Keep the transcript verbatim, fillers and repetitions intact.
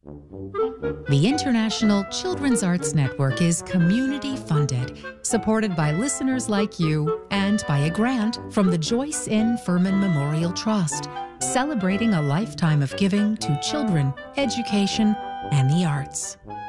The International Children's Arts Network is community-funded, supported by listeners like you, and by a grant from the Joyce N. Furman Memorial Trust, celebrating a lifetime of giving to children, education, and the arts.